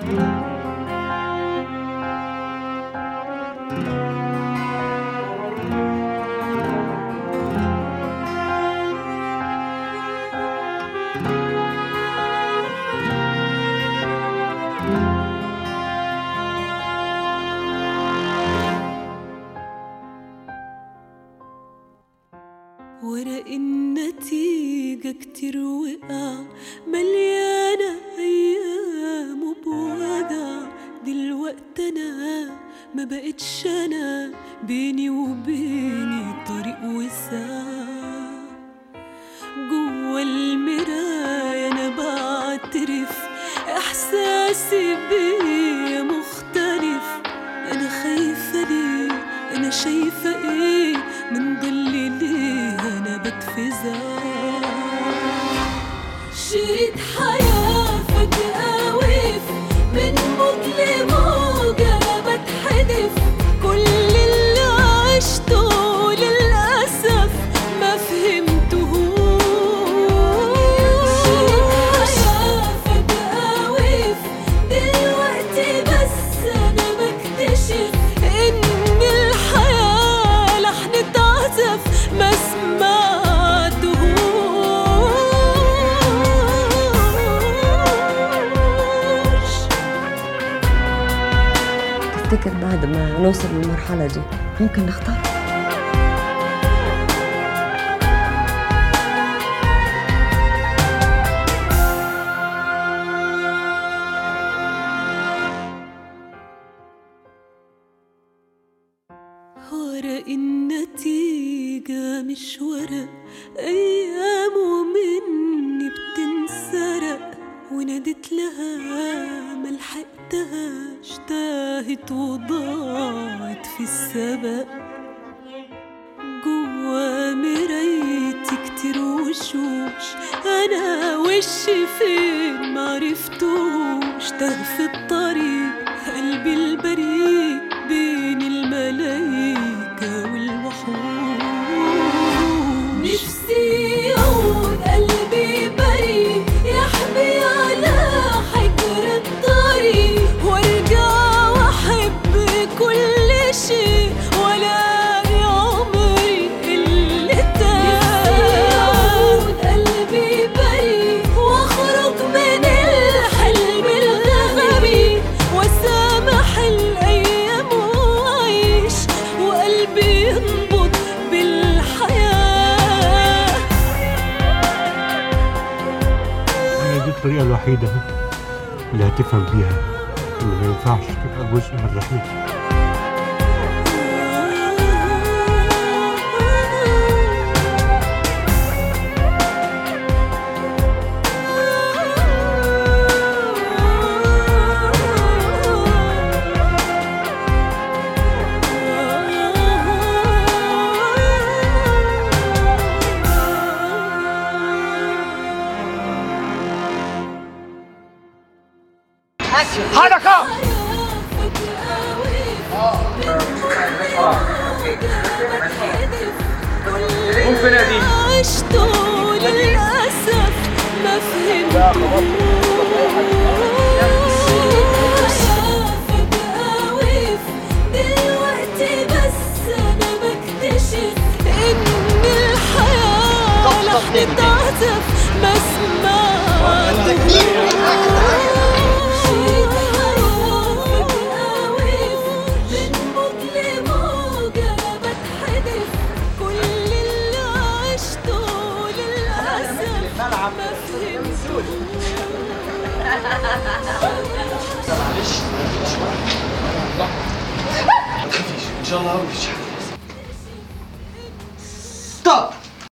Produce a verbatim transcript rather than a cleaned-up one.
ورق النتيجة كتير وقع مليانة أيام وبوجع. دلوقتي أنا ما بقتش أنا، بيني وبيني طريق وساع. جوا المراية أنا بعترف إحساسي بيا مختلف. أنا خايفة ليه؟ أنا شايفة إيه من ضلي ليه أنا بتفزع؟ شريط حياة فجأة وقف من موج لموجة بتحدف. كل اللي عشته للأسف ما فهمتهوش. شريط حياة فجأة وقف دلوقتي بس أنا بكتشف إن الحياة لحن تعزف ما سمعتهوش. تفتكر بعد ما نوصل للمرحلة دي ممكن نختار؟ ورق النتيجة مش ورق، أيامه مني بتنسرق. ونادت لها ملحقتهاش، تاهت وضاعت في السبق. جوا مرايتي كتير وشوش، أنا وشي فين معرفتوش. تاه في الطريق قلبي البريء بين الملايكة والوحوش. نفسي يعود قلبي بريء يحمي على حجر الطريق، وارجع واحب كل شيء ولاقي عمري اللي تاه. نفسي يعود قلبي بريء واخرج من الحلم الغبي، واسامح الايام واعيش وقلبي ينبض بالحياه. هي دي الطريقة الوحيدة اللي هتفهم بيها إن ما ينفعش تبقى جزء من رحلتي. حركة! قوم في نادي. عشته للأسف ما فهمتهوش. فجأة وقف دلوقتي بس أنا بكتشف إن الحياة لحن تعزف ما سمعتهوش. معلش ما تخافيش ان شاء الله مفيش حاجه. ستوب.